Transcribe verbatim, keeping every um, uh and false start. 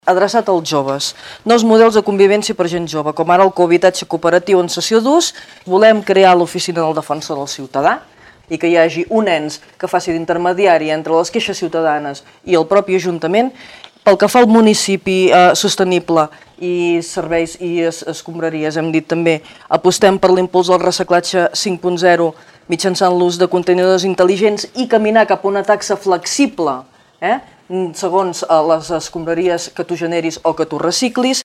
Adreçat als joves. Nous models de convivència per gent jove, com ara el cohabitatge cooperatiu en cessió d'ús. Volem crear l'oficina del defensor del ciutadà i que hi hagi un ens que faci d'intermediari entre les queixes ciutadanes i el propi Ajuntament. Pel que fa al municipi eh, sostenible i serveis i es escombraries, hem dit també, apostem per l'impuls del reciclatge cinc punt zero mitjançant l'ús de contenidors intel·ligents i caminar cap a una taxa flexible, eh? segons les escombraries que tu generis o que tu reciclis.